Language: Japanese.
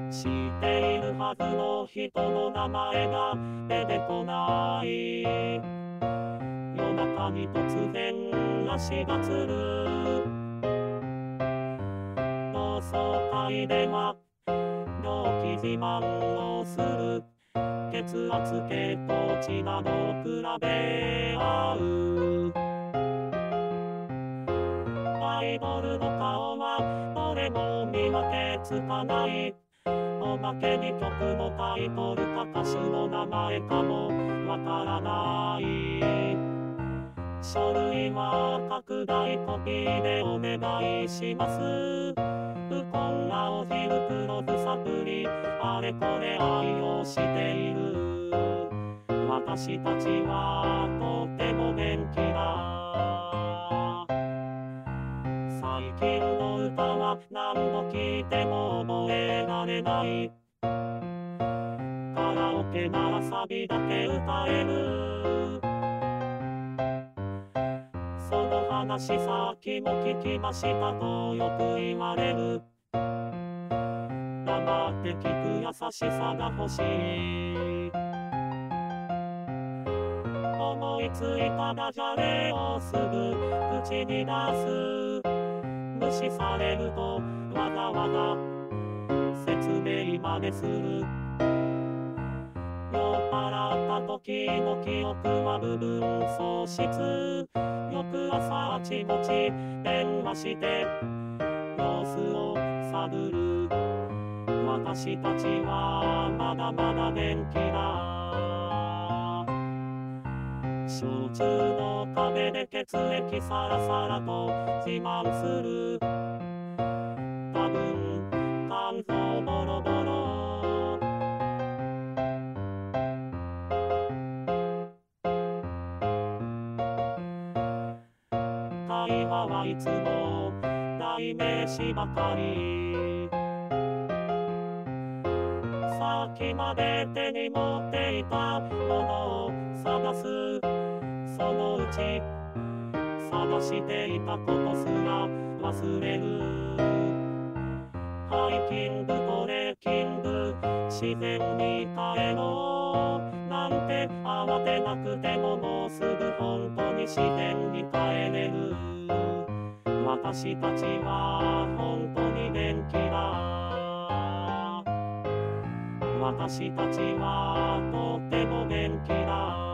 知っているはずの人の名前が出てこない。夜中に突然足がつる。同窓会では猟奇自慢をする。血圧血糖値など比べ合う。アイドルの顔はどれも見分けつかない。おまけに曲のタイトルか歌手の名前かもわからない。書類は拡大コピーでお願いします。ウコンラオジルクロズサプリあれこれ愛用している。私たちはとても元気だ。最近の歌は何度聴いても覚えられない。カラオケならサビだけ歌える。その話さっきも聞きましたとよく言われる。黙って聞く優しさが欲しい。思いついたダジャレをすぐ口に出す。無視されるとわざわざ説明までする。酔っ払った時の記憶は部分喪失。翌朝あちこち電話して様子を探る。私たちはまだまだ元気だ。小中の壁で血液サラサラと自慢する。多分肝臓ボロボロ。会話はいつも代名詞ばかり。さっきまで手に持っていたものを探す。そのうち探していたことすら忘れる。ハイキングトレッキング自然に帰ろうなんて慌てなくてももうすぐ本当に自然に帰れる。私たちは本当に元気だ。私たちはとっても元気だ。